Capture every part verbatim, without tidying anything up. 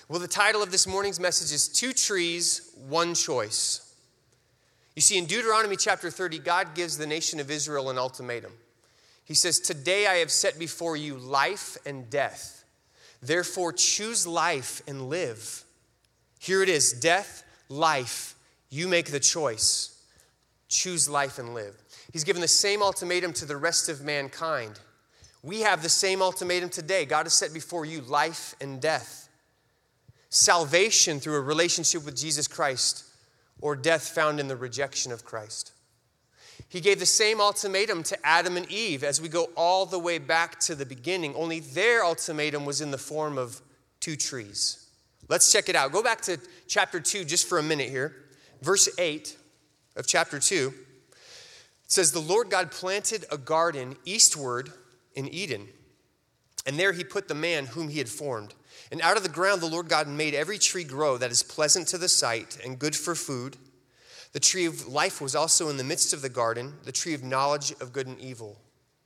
Well, the title of this morning's message is Two Trees, One Choice. You see, in Deuteronomy chapter thirty, God gives the nation of Israel an ultimatum. He says, today I have set before you life and death. Therefore, choose life and live. Here it is, death, life. You make the choice. Choose life and live. He's given the same ultimatum to the rest of mankind. We have the same ultimatum today. God has set before you life and death. Salvation through a relationship with Jesus Christ, or death found in the rejection of Christ. He gave the same ultimatum to Adam and Eve as we go all the way back to the beginning, only their ultimatum was in the form of two trees. Let's check it out. Go back to chapter two just for a minute here. Verse eight of chapter two. It says, the Lord God planted a garden eastward in Eden, and there he put the man whom he had formed. And out of the ground the Lord God made every tree grow that is pleasant to the sight and good for food. The tree of life was also in the midst of the garden, the tree of knowledge of good and evil.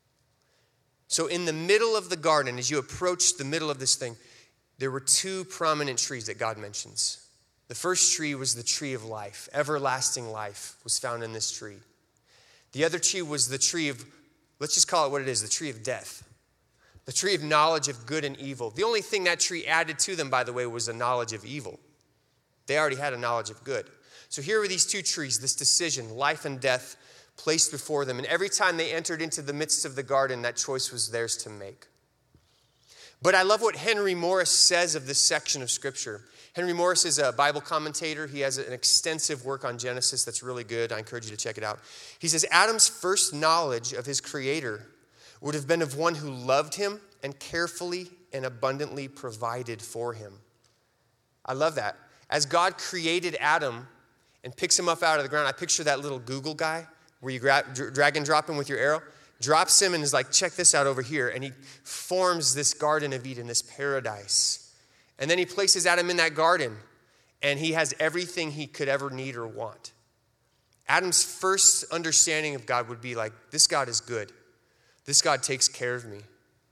So in the middle of the garden, as you approach the middle of this thing, there were two prominent trees that God mentions. The first tree was the tree of life. Everlasting life was found in this tree. The other tree was the tree of, let's just call it what it is, the tree of death. The tree of knowledge of good and evil. The only thing that tree added to them, by the way, was a knowledge of evil. They already had a knowledge of good. So here were these two trees, this decision, life and death, placed before them. And every time they entered into the midst of the garden, that choice was theirs to make. But I love what Henry Morris says of this section of Scripture. Henry Morris is a Bible commentator. He has an extensive work on Genesis that's really good. I encourage you to check it out. He says, Adam's first knowledge of his Creator would have been of one who loved him and carefully and abundantly provided for him. I love that. As God created Adam and picks him up out of the ground, I picture that little Google guy where you grab, drag and drop him with your arrow, drops him and is like, check this out over here. And he forms this Garden of Eden, this paradise. And then he places Adam in that garden and he has everything he could ever need or want. Adam's first understanding of God would be like, this God is good. This God takes care of me.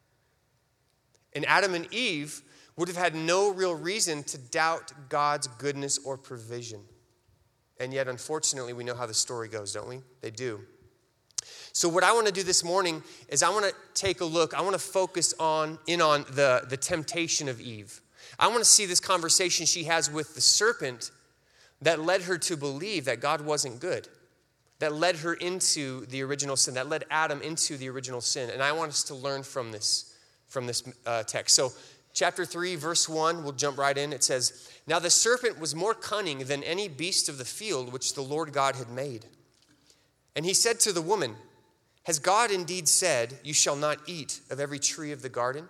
And Adam and Eve would have had no real reason to doubt God's goodness or provision. And yet, unfortunately, we know how the story goes, don't we? They do. So what I want to do this morning is I want to take a look. I want to focus on in on the, the temptation of Eve. I want to see this conversation she has with the serpent that led her to believe that God wasn't good, that led her into the original sin, that led Adam into the original sin. And I want us to learn from this, from this uh, text. So chapter three, verse one, we'll jump right in. It says, now the serpent was more cunning than any beast of the field which the Lord God had made. And he said to the woman, has God indeed said, you shall not eat of every tree of the garden?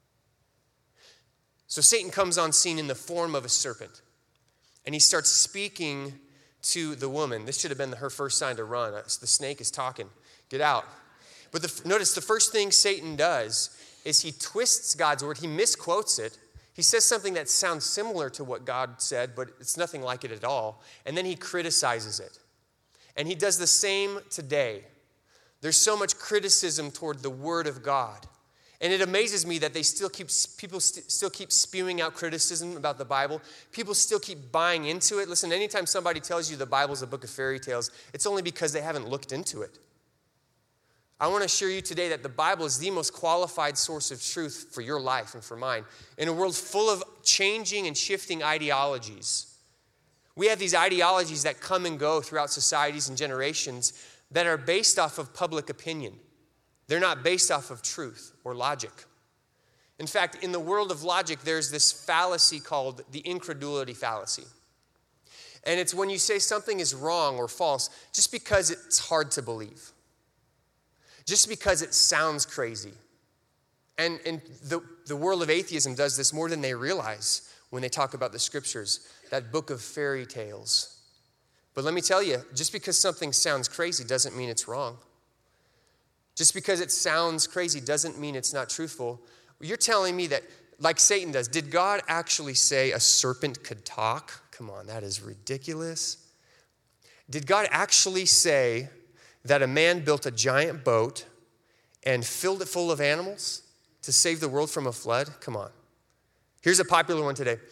So Satan comes on scene in the form of a serpent. And he starts speaking to the woman. This should have been her first sign to run. The snake is talking. Get out. But the, notice the first thing Satan does is he twists God's word. He misquotes it. He says something that sounds similar to what God said, but it's nothing like it at all. And then he criticizes it. And he does the same today. There's so much criticism toward the word of God. And it amazes me that they still keep, people st- still keep spewing out criticism about the Bible. People still keep buying into it. Listen, anytime somebody tells you the Bible's a book of fairy tales, it's only because they haven't looked into it. I want to assure you today that the Bible is the most qualified source of truth for your life and for mine. In a world full of changing and shifting ideologies, we have these ideologies that come and go throughout societies and generations that are based off of public opinion. They're not based off of truth or logic. In fact, in the world of logic, there's this fallacy called the incredulity fallacy. And it's when you say something is wrong or false just because it's hard to believe. Just because it sounds crazy. And, and the, the world of atheism does this more than they realize when they talk about the scriptures, that book of fairy tales. But let me tell you, just because something sounds crazy doesn't mean it's wrong. Just because it sounds crazy doesn't mean it's not truthful. You're telling me that, like Satan does, did God actually say a serpent could talk? Come on, that is ridiculous. Did God actually say that a man built a giant boat and filled it full of animals to save the world from a flood? Come on. Here's a popular one today.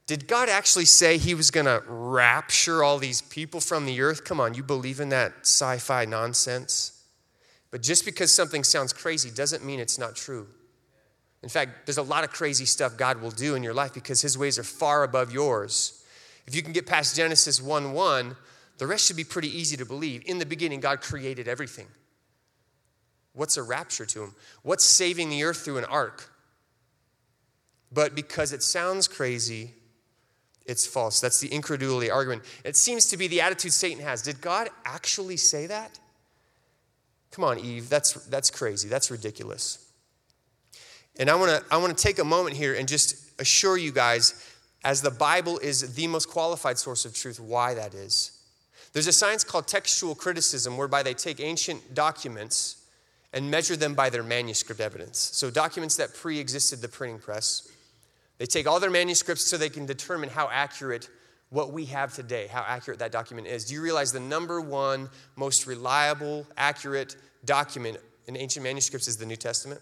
Did God actually say he was going to rapture all these people from the earth? Come on, you believe in that sci-fi nonsense? But just because something sounds crazy doesn't mean it's not true. In fact, there's a lot of crazy stuff God will do in your life because his ways are far above yours. If you can get past Genesis one one, the rest should be pretty easy to believe. In the beginning, God created everything. What's a rapture to him? What's saving the earth through an ark? But because it sounds crazy, it's false. That's the incredulity argument. It seems to be the attitude Satan has. Did God actually say that? Come on, Eve, that's that's crazy. That's ridiculous. And I want to I want to take a moment here and just assure you guys, as the Bible is the most qualified source of truth, why that is. There's a science called textual criticism whereby they take ancient documents and measure them by their manuscript evidence. So documents that pre-existed the printing press, they take all their manuscripts so they can determine how accurate what we have today, how accurate that document is. Do you realize the number one most reliable, accurate document in ancient manuscripts is the New Testament?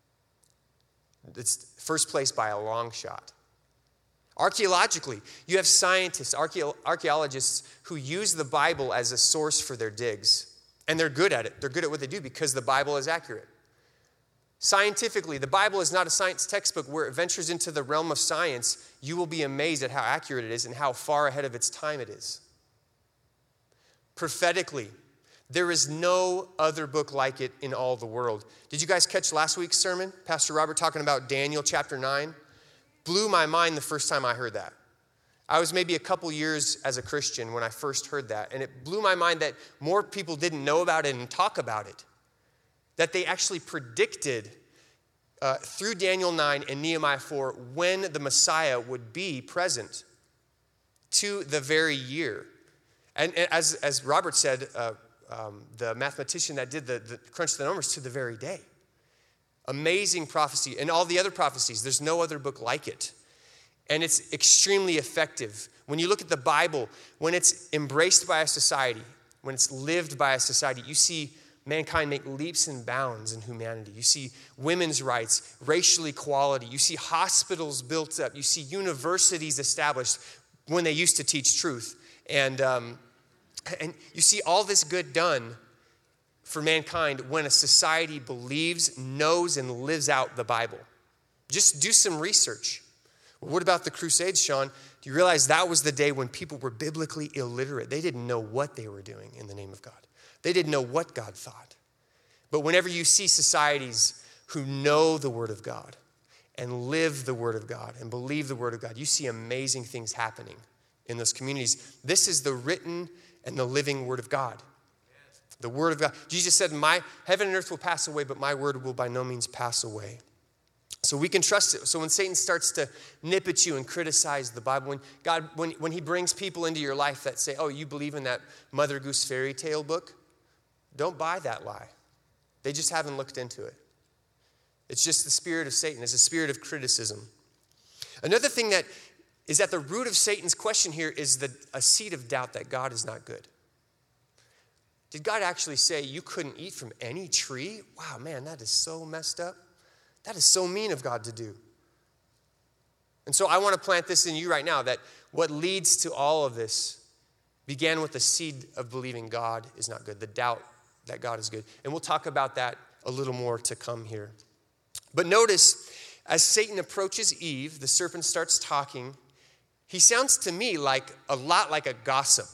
It's first place by a long shot. Archaeologically, you have scientists, archaeo- archaeologists who use the Bible as a source for their digs. And they're good at it. They're good at what they do because the Bible is accurate. Scientifically, the Bible is not a science textbook where it ventures into the realm of science. You will be amazed at how accurate it is and how far ahead of its time it is. Prophetically, there is no other book like it in all the world. Did you guys catch last week's sermon? Pastor Robert talking about Daniel chapter nine? Blew my mind the first time I heard that. I was maybe a couple years as a Christian when I first heard that, and it blew my mind that more people didn't know about it and talk about it. That they actually predicted uh, through Daniel nine and Nehemiah four when the Messiah would be present to the very year. And, and as, as Robert said, uh, um, the mathematician that did the, the crunch the numbers, to the very day. Amazing prophecy. And all the other prophecies, there's no other book like it. And it's extremely effective. When you look at the Bible, when it's embraced by a society, when it's lived by a society, you see mankind make leaps and bounds in humanity. You see women's rights, racial equality. You see hospitals built up. You see universities established when they used to teach truth. And, um, and you see all this good done for mankind when a society believes, knows, and lives out the Bible. Just do some research. What about the Crusades, Sean? Do you realize that was the day when people were biblically illiterate? They didn't know what they were doing in the name of God. They didn't know what God thought. But whenever you see societies who know the Word of God and live the Word of God and believe the Word of God, you see amazing things happening in those communities. This is the written and the living Word of God. The Word of God. Jesus said, "My heaven and earth will pass away, but my word will by no means pass away." So we can trust it. So when Satan starts to nip at you and criticize the Bible, when God, when, when he brings people into your life that say, "Oh, you believe in that Mother Goose fairy tale book?" Don't buy that lie. They just haven't looked into it. It's just the spirit of Satan. It's a spirit of criticism. Another thing that is at the root of Satan's question here is the, a seed of doubt that God is not good. Did God actually say you couldn't eat from any tree? Wow, man, that is so messed up. That is so mean of God to do. And so I want to plant this in you right now, that what leads to all of this began with the seed of believing God is not good, the doubt that God is good. And we'll talk about that a little more to come here. But notice, as Satan approaches Eve, the serpent starts talking. He sounds to me like a lot like a gossip.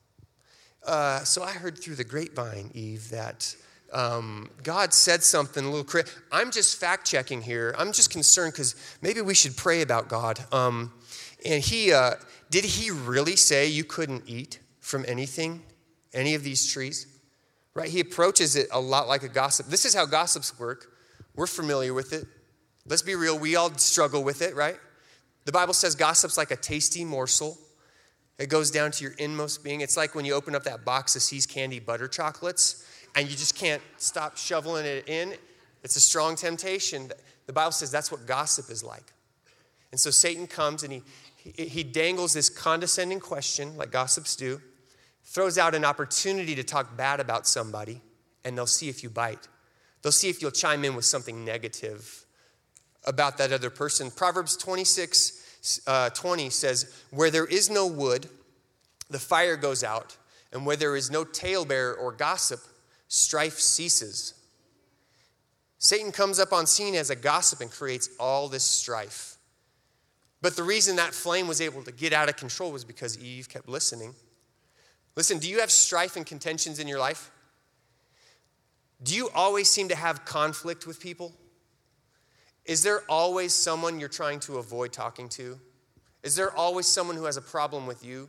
Uh, so I heard through the grapevine, Eve, that um, God said something a little crazy. I'm just fact-checking here. I'm just concerned because maybe we should pray about God. Um, and he, uh, did he really say you couldn't eat from anything, any of these trees? Right? He approaches it a lot like a gossip. This is how gossips work. We're familiar with it. Let's be real. We all struggle with it, right? The Bible says gossip's like a tasty morsel. It goes down to your inmost being. It's like when you open up that box of See's Candy butter chocolates and you just can't stop shoveling it in. It's a strong temptation. The Bible says that's what gossip is like. And so Satan comes and he, he, he dangles this condescending question like gossips do, throws out an opportunity to talk bad about somebody, and they'll see if you bite. They'll see if you'll chime in with something negative about that other person. Proverbs twenty-six uh, twenty says, where there is no wood, the fire goes out, and where there is no talebearer or gossip, strife ceases. Satan comes up on scene as a gossip and creates all this strife. But the reason that flame was able to get out of control was because Eve kept listening. Listen, do you have strife and contentions in your life? Do you always seem to have conflict with people? Is there always someone you're trying to avoid talking to? Is there always someone who has a problem with you?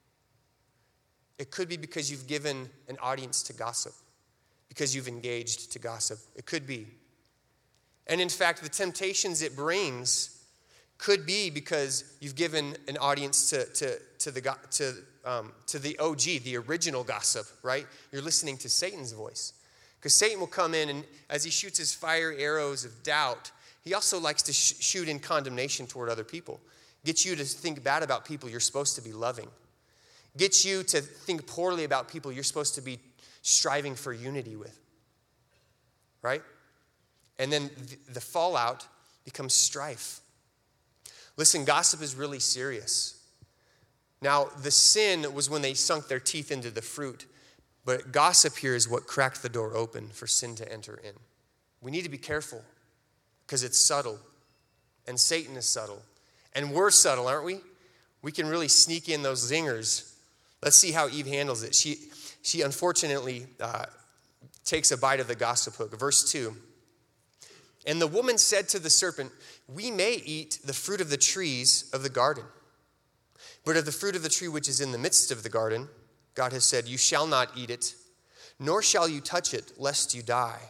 It could be because you've given an audience to gossip, because you've engaged to gossip. It could be. And in fact, the temptations it brings could be because you've given an audience to, to, to, the, to, um, to the O G, the original gossip, right? You're listening to Satan's voice. Because Satan will come in, and as he shoots his fire arrows of doubt, he also likes to sh- shoot in condemnation toward other people. Get you to think bad about people you're supposed to be loving. Get you to think poorly about people you're supposed to be striving for unity with. Right? And then th- the fallout becomes strife. Listen, gossip is really serious. Now, the sin was when they sunk their teeth into the fruit, but gossip here is what cracked the door open for sin to enter in. We need to be careful because it's subtle, and Satan is subtle, and we're subtle, aren't we? We can really sneak in those zingers. Let's see how Eve handles it. She, she unfortunately uh, takes a bite of the gossip hook. Verse two. And the woman said to the serpent, we may eat the fruit of the trees of the garden, but of the fruit of the tree which is in the midst of the garden, God has said, you shall not eat it, nor shall you touch it, lest you die.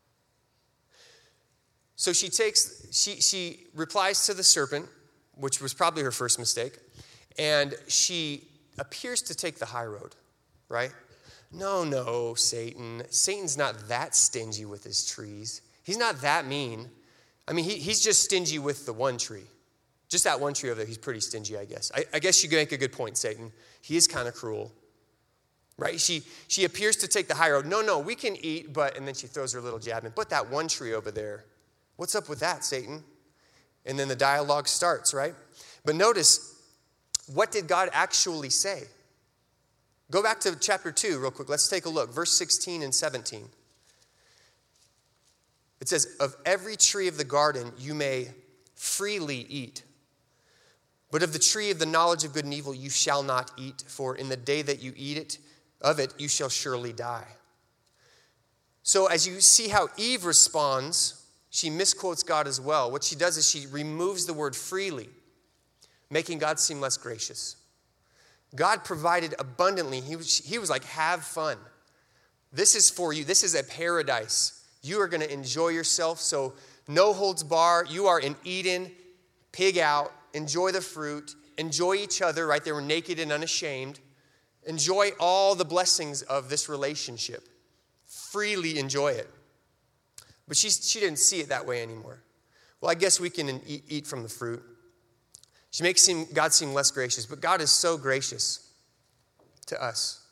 So she takes, she, she replies to the serpent, which was probably her first mistake, and she appears to take the high road, right? No, no, Satan. Satan's not that stingy with his trees. He's not that mean. I mean, he, he's just stingy with the one tree. Just that one tree over there, he's pretty stingy, I guess. I, I guess you make a good point, Satan. He is kind of cruel, right? She she appears to take the high road. No, no, we can eat, but, and then she throws her little jab in. But that one tree over there, what's up with that, Satan? And then the dialogue starts, right? But notice, what did God actually say? Go back to chapter two real quick. Let's take a look. Verse sixteen and seventeen. It says, of every tree of the garden you may freely eat, but of the tree of the knowledge of good and evil you shall not eat, for in the day that you eat it, of it you shall surely die. So as you see how Eve responds, she misquotes God as well. What she does is she removes the word freely, making God seem less gracious. God provided abundantly. He was, he was like, have fun. This is for you. This is a paradise. You are going to enjoy yourself, so no holds bar. You are in Eden, pig out, enjoy the fruit, enjoy each other, right? They were naked and unashamed. Enjoy all the blessings of this relationship. Freely enjoy it. But she, she didn't see it that way anymore. Well, I guess we can eat, eat from the fruit. She makes seem, God seem less gracious, but God is so gracious to us.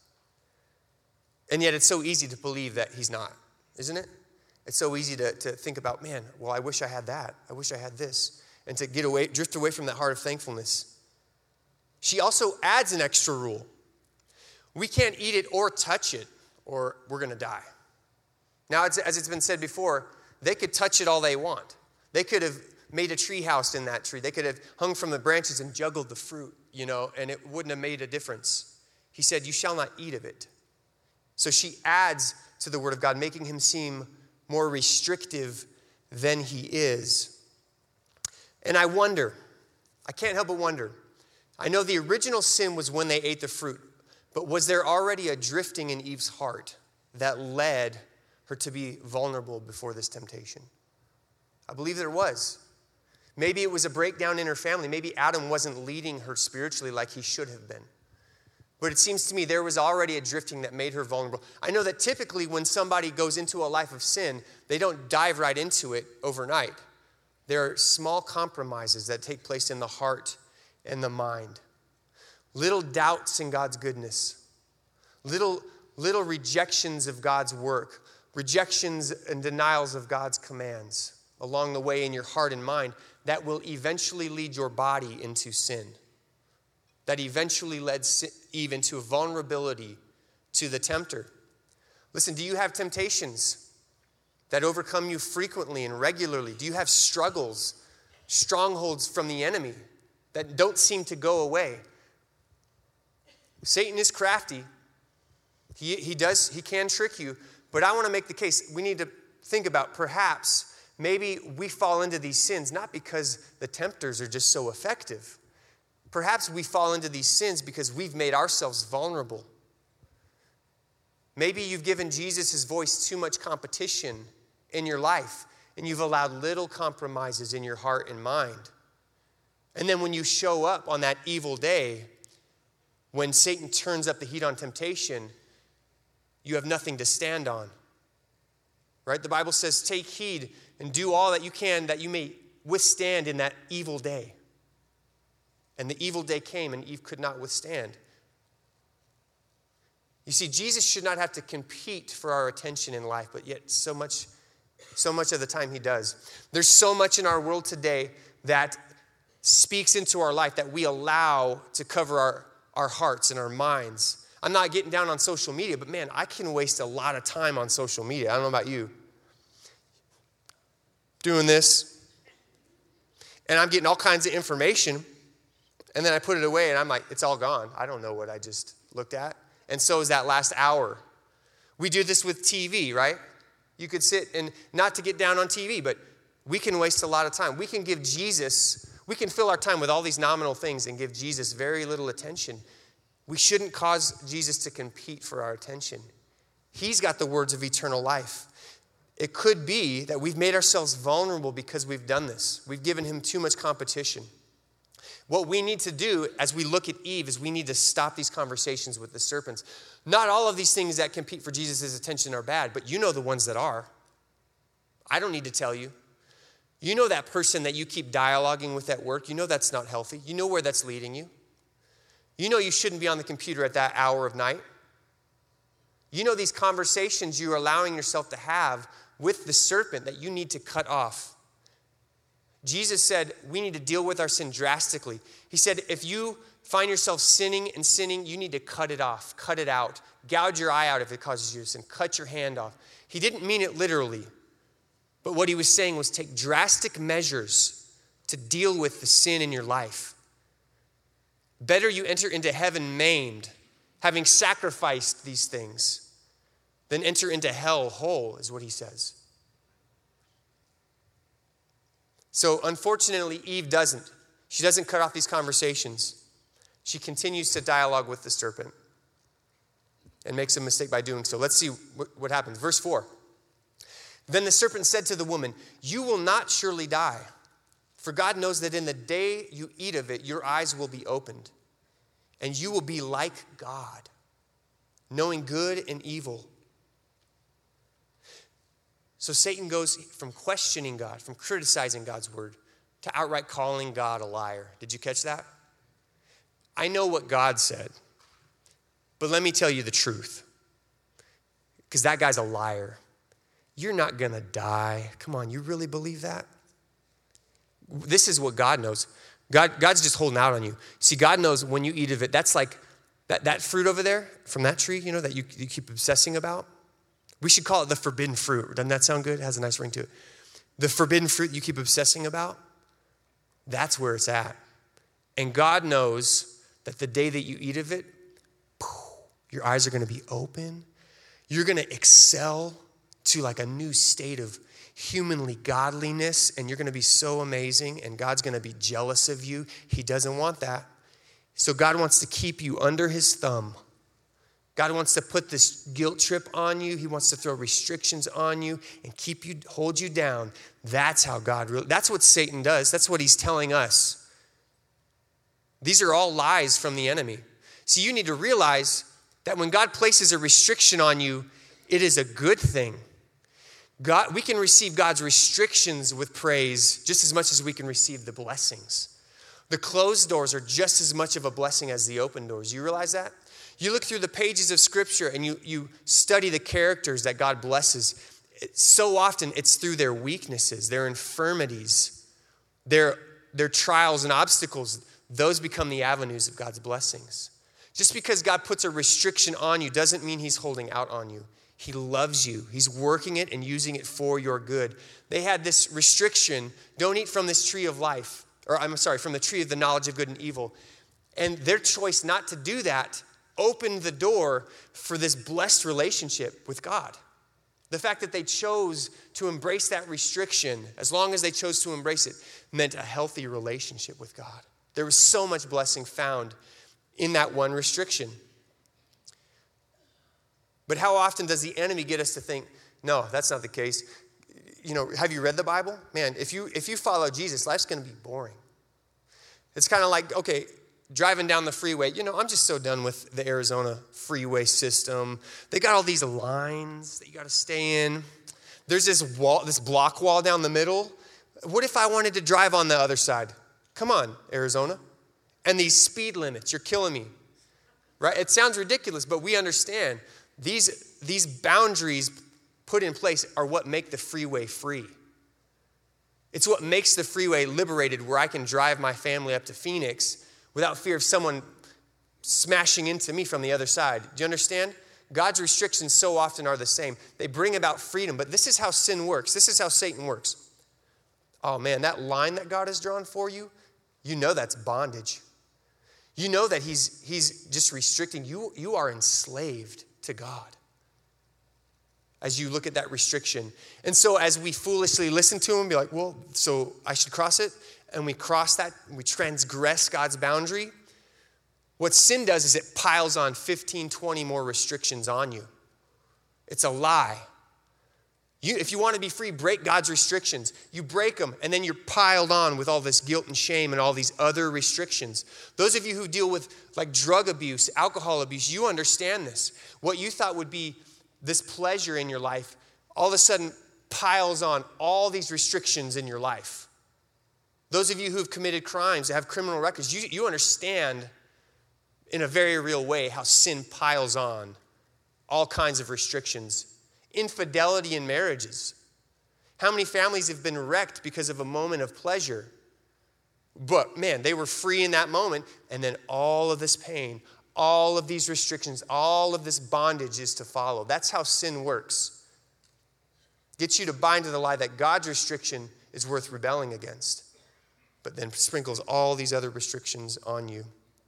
And yet it's so easy to believe that he's not, isn't it? It's so easy to, to think about, man, well, I wish I had that. I wish I had this. And to get away, drift away from that heart of thankfulness. She also adds an extra rule. We can't eat it or touch it, or we're going to die. Now, as it's been said before, they could touch it all they want. They could have made a tree house in that tree. They could have hung from the branches and juggled the fruit, you know, and it wouldn't have made a difference. He said, you shall not eat of it. So she adds to the word of God, making him seem more restrictive than he is. And I wonder, I can't help but wonder, I know the original sin was when they ate the fruit, but was there already a drifting in Eve's heart that led her to be vulnerable before this temptation? I believe there was. Maybe it was a breakdown in her family. Maybe Adam wasn't leading her spiritually like he should have been. But it seems to me there was already a drifting that made her vulnerable. I know that typically when somebody goes into a life of sin, they don't dive right into it overnight. There are small compromises that take place in the heart and the mind. Little doubts in God's goodness. Little, little rejections of God's work. Rejections and denials of God's commands along the way in your heart and mind that will eventually lead your body into sin, that eventually led Eve into a vulnerability to the tempter. Listen, do you have temptations that overcome you frequently and regularly? Do you have struggles, strongholds from the enemy that don't seem to go away? Satan is crafty. He, he does, he can trick you, but I want to make the case, we need to think about perhaps maybe we fall into these sins not because the tempters are just so effective. Perhaps we fall into these sins because we've made ourselves vulnerable. Maybe you've given Jesus his voice too much competition in your life, and you've allowed little compromises in your heart and mind. And then when you show up on that evil day, when Satan turns up the heat on temptation, you have nothing to stand on. Right? The Bible says, take heed and do all that you can that you may withstand in that evil day. And the evil day came and Eve could not withstand. You see, Jesus should not have to compete for our attention in life, but yet so much, so much of the time he does. There's so much in our world today that speaks into our life that we allow to cover our, our hearts and our minds. I'm not getting down on social media, but man, I can waste a lot of time on social media. I don't know about you. Doing this, and I'm getting all kinds of information, and then I put it away, and I'm like, it's all gone. I don't know what I just looked at. And so is that last hour. We do this with T V, right? You could sit and, not to get down on T V, but we can waste a lot of time. We can give Jesus, we can fill our time with all these nominal things and give Jesus very little attention. We shouldn't cause Jesus to compete for our attention. He's got the words of eternal life. It could be that we've made ourselves vulnerable because we've done this. We've given him too much competition. What we need to do as we look at Eve is we need to stop these conversations with the serpents. Not all of these things that compete for Jesus' attention are bad, but you know the ones that are. I don't need to tell you. You know that person that you keep dialoguing with at work. You know that's not healthy. You know where that's leading you. You know you shouldn't be on the computer at that hour of night. You know these conversations you're allowing yourself to have with the serpent that you need to cut off. Jesus said we need to deal with our sin drastically. He said if you find yourself sinning and sinning, you need to cut it off, cut it out. Gouge your eye out if it causes you to sin. Cut your hand off. He didn't mean it literally, but what he was saying was take drastic measures to deal with the sin in your life. Better you enter into heaven maimed, having sacrificed these things, than enter into hell whole, is what he says. So unfortunately, Eve doesn't. She doesn't cut off these conversations. She continues to dialogue with the serpent and makes a mistake by doing so. Let's see what happens. Verse four. Then the serpent said to the woman, you will not surely die, for God knows that in the day you eat of it, your eyes will be opened, and you will be like God, knowing good and evil. So Satan goes from questioning God, from criticizing God's word, to outright calling God a liar. Did you catch that? I know what God said, but let me tell you the truth, because that guy's a liar. You're not going to die. Come on, you really believe that? This is what God knows. God, God's just holding out on you. See, God knows when you eat of it, that's like that, that fruit over there from that tree, you know, that you, you keep obsessing about. We should call it the forbidden fruit. Doesn't that sound good? It has a nice ring to it. The forbidden fruit you keep obsessing about, that's where it's at. And God knows that the day that you eat of it, your eyes are going to be open. You're going to excel to like a new state of humanly godliness, and you're going to be so amazing, and God's going to be jealous of you. He doesn't want that. So God wants to keep you under his thumb. God wants to put this guilt trip on you. He wants to throw restrictions on you and keep you, hold you down. That's how God really, that's what Satan does. That's what he's telling us. These are all lies from the enemy. So you need to realize that when God places a restriction on you, it is a good thing. God, we can receive God's restrictions with praise just as much as we can receive the blessings. The closed doors are just as much of a blessing as the open doors. You realize that? You look through the pages of Scripture and you, you study the characters that God blesses. It, so often it's through their weaknesses, their infirmities, their, their trials and obstacles, those become the avenues of God's blessings. Just because God puts a restriction on you doesn't mean he's holding out on you. He loves you. He's working it and using it for your good. They had this restriction, don't eat from this tree of life, or I'm sorry, from the tree of the knowledge of good and evil. And their choice not to do that opened the door for this blessed relationship with God. The fact that they chose to embrace that restriction, as long as they chose to embrace it, meant a healthy relationship with God. There was so much blessing found in that one restriction. But how often does the enemy get us to think, no, that's not the case? You know, have you read the Bible? Man, if you if you follow Jesus, life's going to be boring. It's kind of like, okay, driving down the freeway, you know, I'm just so done with the Arizona freeway system. They got all these lines that you got to stay in. There's this wall, this block wall down the middle. What if I wanted to drive on the other side? Come on, Arizona. And these speed limits, you're killing me. Right? It sounds ridiculous, but we understand these, these boundaries put in place are what make the freeway free. It's what makes the freeway liberated, where I can drive my family up to Phoenix without fear of someone smashing into me from the other side. Do you understand? God's restrictions so often are the same. They bring about freedom, but this is how sin works. This is how Satan works. Oh man, that line that God has drawn for you, you know that's bondage. You know that he's, he's just restricting. You, you are enslaved to God as you look at that restriction. And so as we foolishly listen to him, be like, well, so I should cross it? And we cross that, we transgress God's boundary. What sin does is it piles on fifteen, twenty more restrictions on you. It's a lie. You, if you want to be free, break God's restrictions. You break them, and then you're piled on with all this guilt and shame and all these other restrictions. Those of you who deal with like drug abuse, alcohol abuse, you understand this. What you thought would be this pleasure in your life, all of a sudden piles on all these restrictions in your life. Those of you who have committed crimes, have criminal records, you, you understand in a very real way how sin piles on all kinds of restrictions. Infidelity in marriages. How many families have been wrecked because of a moment of pleasure? But man, they were free in that moment, and then all of this pain, all of these restrictions, all of this bondage is to follow. That's how sin works. Gets you to bind to the lie that God's restriction is worth rebelling against, but then sprinkles all these other restrictions on you.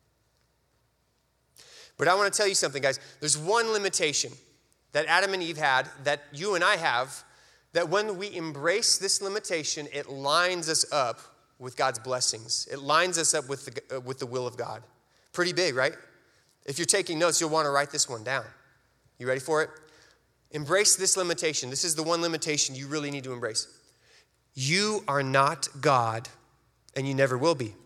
But I want to tell you something, guys. There's one limitation that Adam and Eve had, that you and I have, that when we embrace this limitation, it lines us up with God's blessings. It lines us up with the, uh, with the will of God. Pretty big, right? If you're taking notes, you'll want to write this one down. You ready for it? Embrace this limitation. This is the one limitation you really need to embrace. You are not God, and you never will be.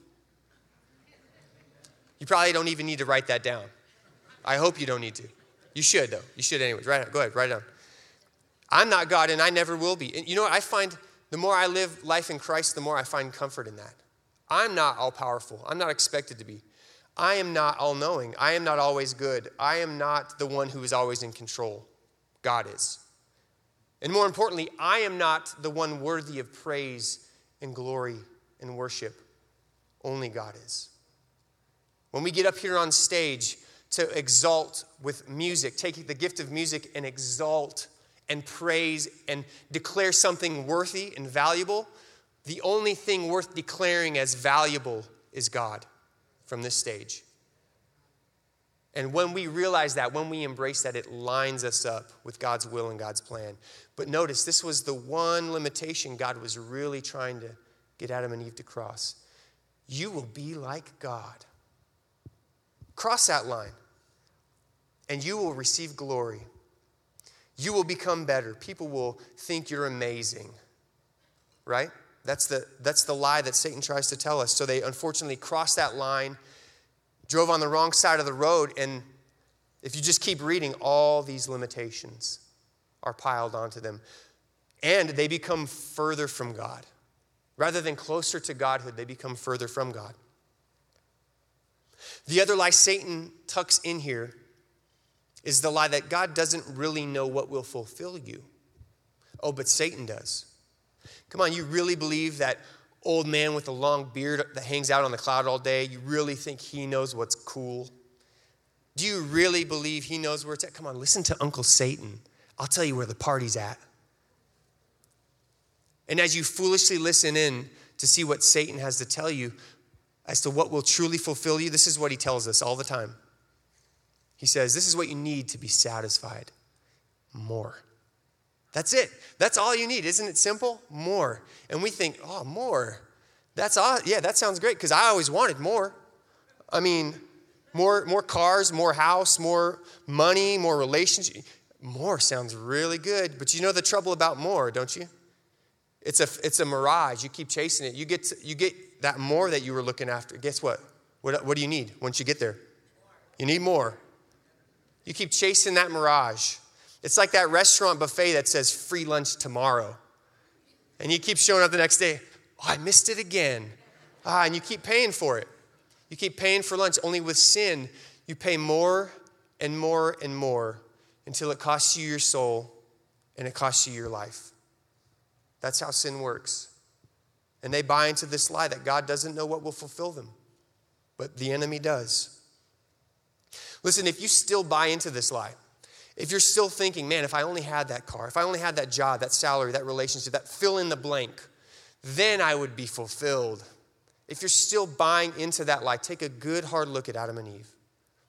You probably don't even need to write that down. I hope you don't need to. You should, though. You should anyways. Write it. Go ahead, write it down. I'm not God, and I never will be. And you know what? I find the more I live life in Christ, the more I find comfort in that. I'm not all-powerful. I'm not expected to be. I am not all-knowing. I am not always good. I am not the one who is always in control. God is. And more importantly, I am not the one worthy of praise and glory and worship. Only God is. When we get up here on stage to exalt with music, take the gift of music and exalt and praise and declare something worthy and valuable, the only thing worth declaring as valuable is God from this stage. And when we realize that, when we embrace that, it lines us up with God's will and God's plan. But notice, this was the one limitation God was really trying to get Adam and Eve to cross. You will be like God. Cross that line, and you will receive glory. You will become better. People will think you're amazing, right? That's the, that's the lie that Satan tries to tell us. So they unfortunately crossed that line, drove on the wrong side of the road, and if you just keep reading, all these limitations are piled onto them. And they become further from God. Rather than closer to Godhood, they become further from God. The other lie Satan tucks in here is the lie that God doesn't really know what will fulfill you. Oh, but Satan does. Come on, you really believe that old man with a long beard that hangs out on the cloud all day, you really think he knows what's cool? Do you really believe he knows where it's at? Come on, listen to Uncle Satan. I'll tell you where the party's at. And as you foolishly listen in to see what Satan has to tell you as to what will truly fulfill you, this is what he tells us all the time. He says, this is what you need to be satisfied. More. That's it. That's all you need. Isn't it simple? More. And we think, oh, more. That's all. Yeah, that sounds great because I always wanted more. I mean, more, more cars, more house, more money, more relationship. More sounds really good. But you know the trouble about more, don't you? It's a, it's a mirage. You keep chasing it. You get, to, you get that more that you were looking after. Guess what? What, what do you need once you get there? You need more. You keep chasing that mirage. It's like that restaurant buffet that says free lunch tomorrow. And you keep showing up the next day. Oh, I missed it again. Ah, and you keep paying for it. You keep paying for lunch. Only with sin, you pay more and more and more until it costs you your soul and it costs you your life. That's how sin works. And they buy into this lie that God doesn't know what will fulfill them. But the enemy does. Listen, if you still buy into this lie, if you're still thinking, man, if I only had that car, if I only had that job, that salary, that relationship, that fill in the blank, then I would be fulfilled. If you're still buying into that lie, take a good hard look at Adam and Eve.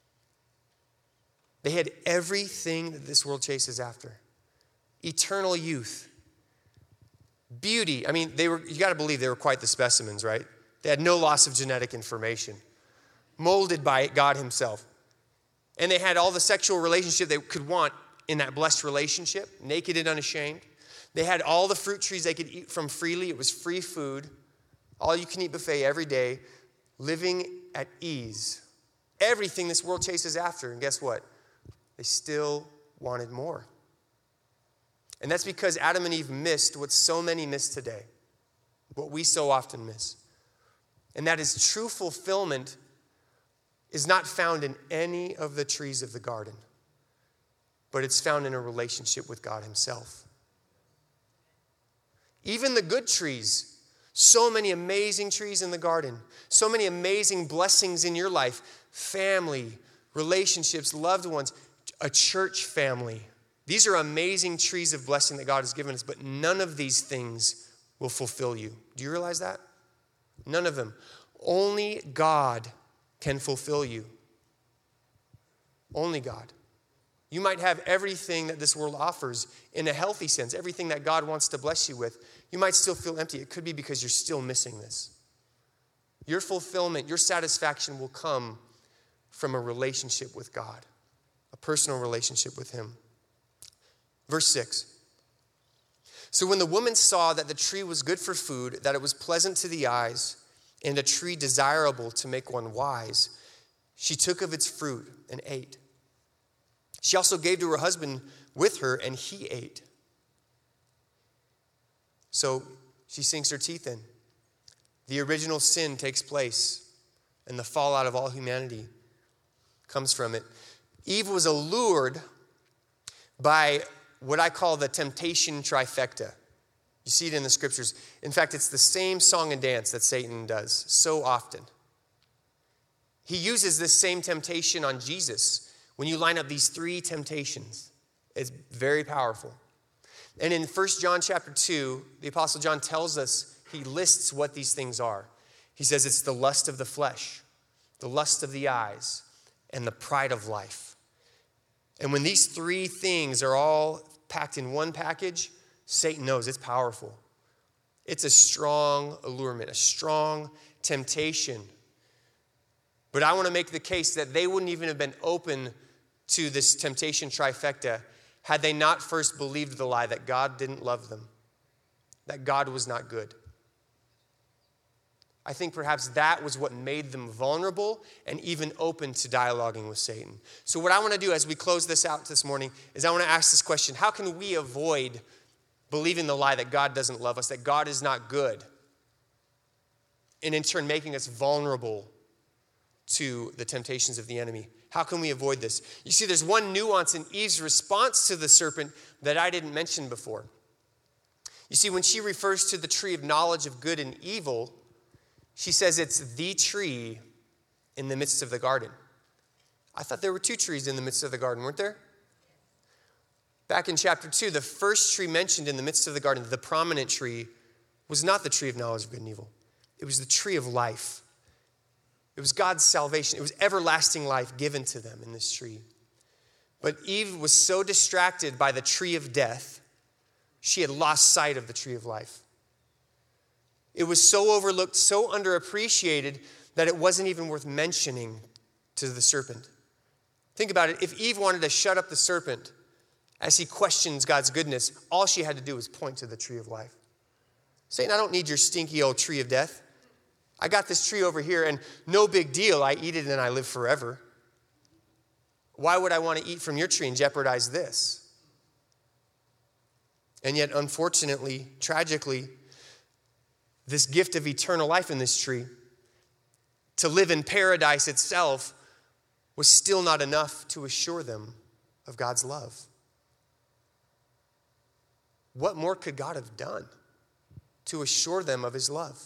They had everything that this world chases after. Eternal youth. Beauty. I mean, they were, you got to believe they were quite the specimens, right? They had no loss of genetic information. Molded by God himself. And they had all the sexual relationship they could want in that blessed relationship, naked and unashamed. They had all the fruit trees they could eat from freely. It was free food, all you can eat buffet every day, living at ease. Everything this world chases after. And guess what? They still wanted more. And that's because Adam and Eve missed what so many miss today, what we so often miss. And that is true fulfillment is not found in any of the trees of the garden, but it's found in a relationship with God himself. Even the good trees, so many amazing trees in the garden, so many amazing blessings in your life, family, relationships, loved ones, a church family. These are amazing trees of blessing that God has given us, but none of these things will fulfill you. Do you realize that? None of them. Only God can fulfill you. Only God. You might have everything that this world offers in a healthy sense, everything that God wants to bless you with. You might still feel empty. It could be because you're still missing this. Your fulfillment, your satisfaction will come from a relationship with God, a personal relationship with him. Verse six. So when the woman saw that the tree was good for food, that it was pleasant to the eyes, and a tree desirable to make one wise, she took of its fruit and ate. She also gave to her husband with her, and he ate. So she sinks her teeth in. The original sin takes place, and the fallout of all humanity comes from it. Eve was allured by what I call the temptation trifecta. You see it in the scriptures. In fact, it's the same song and dance that Satan does so often. He uses this same temptation on Jesus when you line up these three temptations. It's very powerful. And in First John chapter two, the Apostle John tells us, he lists what these things are. He says it's the lust of the flesh, the lust of the eyes, and the pride of life. And when these three things are all packed in one package, Satan knows it's powerful. It's a strong allurement, a strong temptation. But I want to make the case that they wouldn't even have been open to this temptation trifecta had they not first believed the lie that God didn't love them, that God was not good. I think perhaps that was what made them vulnerable and even open to dialoguing with Satan. So what I want to do as we close this out this morning is I want to ask this question: how can we avoid believing the lie that God doesn't love us, that God is not good, and in turn making us vulnerable to the temptations of the enemy? How can we avoid this? You see, there's one nuance in Eve's response to the serpent that I didn't mention before. You see, when she refers to the tree of knowledge of good and evil, she says it's the tree in the midst of the garden. I thought there were two trees in the midst of the garden, weren't there? Back in chapter two, the first tree mentioned in the midst of the garden, the prominent tree, was not the tree of knowledge of good and evil. It was the tree of life. It was God's salvation. It was everlasting life given to them in this tree. But Eve was so distracted by the tree of death, she had lost sight of the tree of life. It was so overlooked, so underappreciated, that it wasn't even worth mentioning to the serpent. Think about it. If Eve wanted to shut up the serpent as he questions God's goodness, all she had to do was point to the tree of life. Satan, I don't need your stinky old tree of death. I got this tree over here, and no big deal. I eat it and I live forever. Why would I want to eat from your tree and jeopardize this? And yet, unfortunately, tragically, this gift of eternal life in this tree, to live in paradise itself, was still not enough to assure them of God's love. What more could God have done to assure them of his love?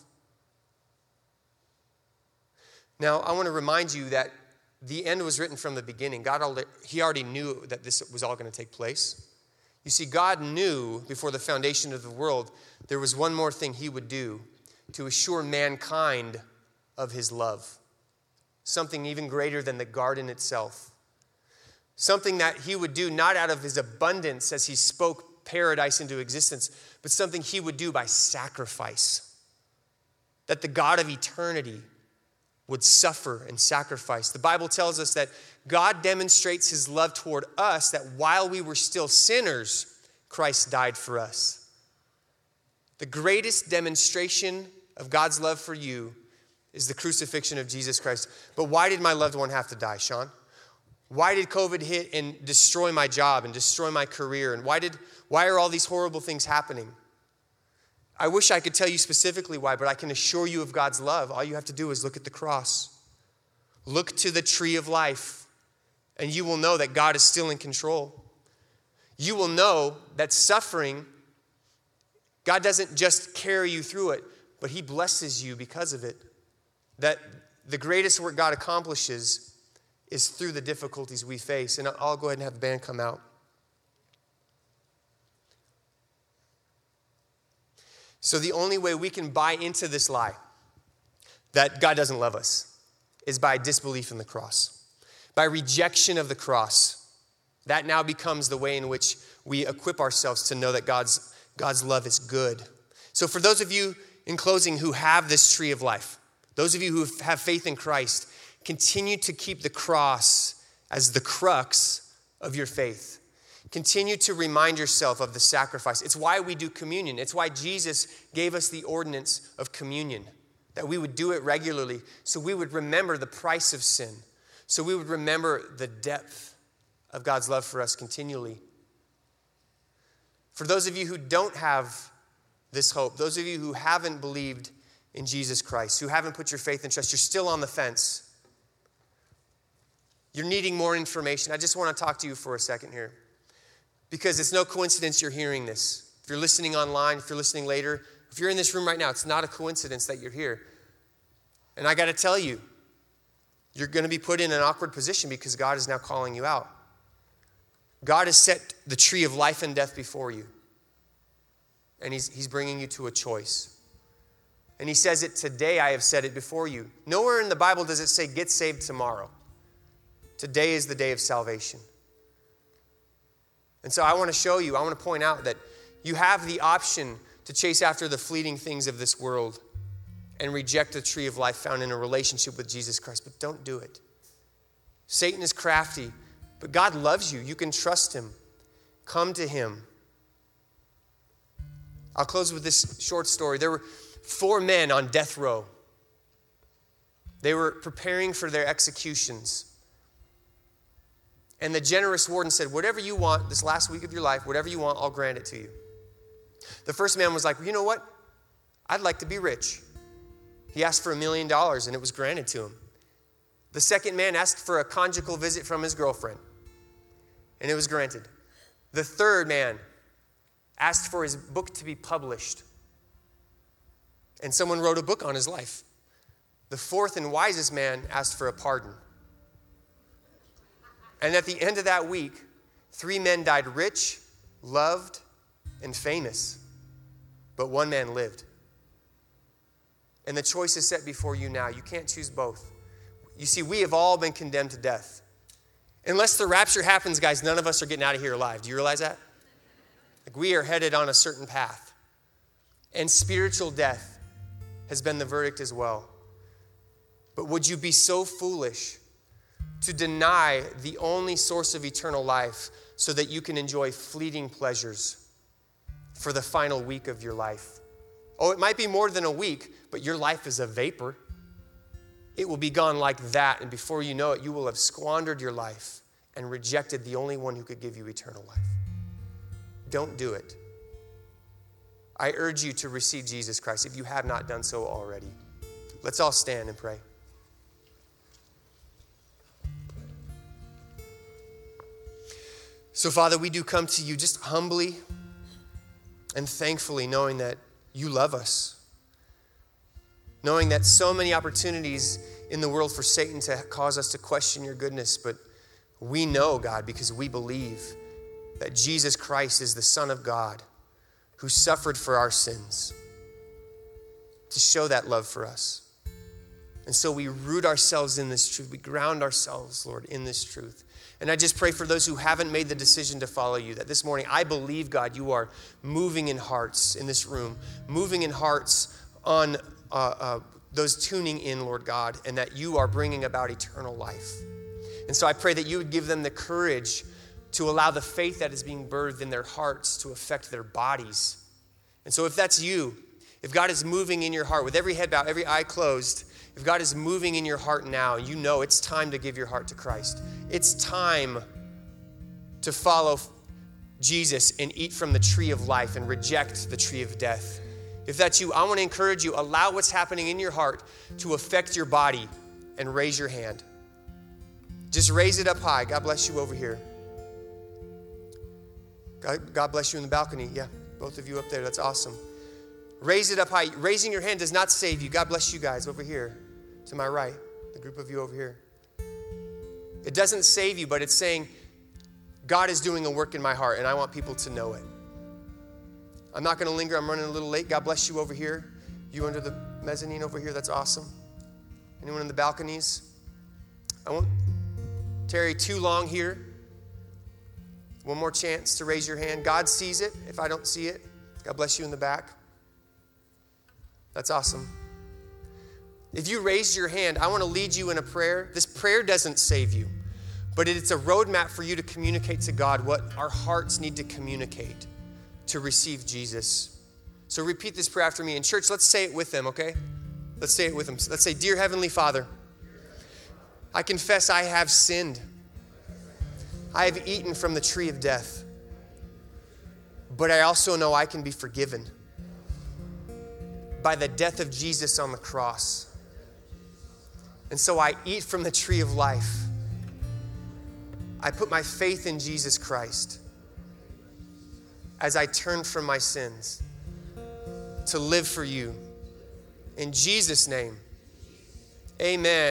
Now, I want to remind you that the end was written from the beginning. God, already, he already knew that this was all going to take place. You see, God knew before the foundation of the world there was one more thing he would do to assure mankind of his love. Something even greater than the garden itself. Something that he would do not out of his abundance as he spoke paradise into existence, but something he would do by sacrifice. That the God of eternity would suffer and sacrifice. The Bible tells us that God demonstrates his love toward us, that while we were still sinners, Christ died for us. The greatest demonstration of God's love for you is the crucifixion of Jesus Christ. But why did my loved one have to die, Sean? Why did COVID hit and destroy my job and destroy my career? And why did why are all these horrible things happening? I wish I could tell you specifically why, but I can assure you of God's love. All you have to do is look at the cross. Look to the tree of life, and you will know that God is still in control. You will know that suffering, God doesn't just carry you through it, but he blesses you because of it. That the greatest work God accomplishes is through the difficulties we face. And I'll go ahead and have the band come out. So the only way we can buy into this lie that God doesn't love us is by disbelief in the cross, by rejection of the cross. That now becomes the way in which we equip ourselves to know that God's, God's love is good. So for those of you, in closing, who have this tree of life, those of you who have faith in Christ, continue to keep the cross as the crux of your faith. Continue to remind yourself of the sacrifice. It's why we do communion. It's why Jesus gave us the ordinance of communion, that we would do it regularly so we would remember the price of sin, so we would remember the depth of God's love for us continually. For those of you who don't have this hope, those of you who haven't believed in Jesus Christ, who haven't put your faith and trust, you're still on the fence. You're needing more information. I just want to talk to you for a second here. Because it's no coincidence you're hearing this. If you're listening online, if you're listening later, if you're in this room right now, it's not a coincidence that you're here. And I got to tell you, you're going to be put in an awkward position because God is now calling you out. God has set the tree of life and death before you. And he's, he's bringing you to a choice. And he says it today, I have set it before you. Nowhere in the Bible does it say get saved tomorrow. Today is the day of salvation. And so I want to show you, I want to point out that you have the option to chase after the fleeting things of this world and reject the tree of life found in a relationship with Jesus Christ, but don't do it. Satan is crafty, but God loves you. You can trust him. Come to him. I'll close with this short story. There were four men on death row. They were preparing for their executions. And the generous warden said, whatever you want this last week of your life, whatever you want, I'll grant it to you. The first man was like, well, you know what? I'd like to be rich. He asked for a million dollars and it was granted to him. The second man asked for a conjugal visit from his girlfriend and it was granted. The third man asked for his book to be published. And someone wrote a book on his life. The fourth and wisest man asked for a pardon. And at the end of that week, three men died rich, loved, and famous. But one man lived. And the choice is set before you now. You can't choose both. You see, we have all been condemned to death. Unless the rapture happens, guys, none of us are getting out of here alive. Do you realize that? Like, we are headed on a certain path. And spiritual death has been the verdict as well. But would you be so foolish to deny the only source of eternal life so that you can enjoy fleeting pleasures for the final week of your life? Oh, it might be more than a week, but your life is a vapor. It will be gone like that, and before you know it, you will have squandered your life and rejected the only one who could give you eternal life. Don't do it. I urge you to receive Jesus Christ if you have not done so already. Let's all stand and pray. So, Father, we do come to you just humbly and thankfully, knowing that you love us. Knowing that so many opportunities in the world for Satan to cause us to question your goodness, but we know, God, because we believe that Jesus Christ is the Son of God who suffered for our sins to show that love for us. And so we root ourselves in this truth. We ground ourselves, Lord, in this truth. And I just pray for those who haven't made the decision to follow you, that this morning, I believe, God, you are moving in hearts in this room, moving in hearts on uh, uh, those tuning in, Lord God, and that you are bringing about eternal life. And so I pray that you would give them the courage to allow the faith that is being birthed in their hearts to affect their bodies. And so if that's you, if God is moving in your heart, with every head bowed, every eye closed, if God is moving in your heart now, you know it's time to give your heart to Christ. It's time to follow Jesus and eat from the tree of life and reject the tree of death. If that's you, I want to encourage you, allow what's happening in your heart to affect your body and raise your hand. Just raise it up high. God bless you over here. God, God bless you in the balcony. Yeah, both of you up there. That's awesome. Raise it up high. Raising your hand does not save you. God bless you guys over here to my right, the group of you over here. It doesn't save you, but it's saying, God is doing a work in my heart, and I want people to know it. I'm not going to linger. I'm running a little late. God bless you over here. You under the mezzanine over here. That's awesome. Anyone in the balconies? I won't tarry too long here. One more chance to raise your hand. God sees it. If I don't see it, God bless you in the back. That's awesome. If you raised your hand, I want to lead you in a prayer. This prayer doesn't save you, but it's a roadmap for you to communicate to God what our hearts need to communicate to receive Jesus. So repeat this prayer after me. In church, let's say it with them, okay? Let's say it with them. Let's say, Dear Heavenly Father, I confess I have sinned. I have eaten from the tree of death, but I also know I can be forgiven by the death of Jesus on the cross. And so I eat from the tree of life. I put my faith in Jesus Christ as I turn from my sins to live for you. In Jesus' name, amen.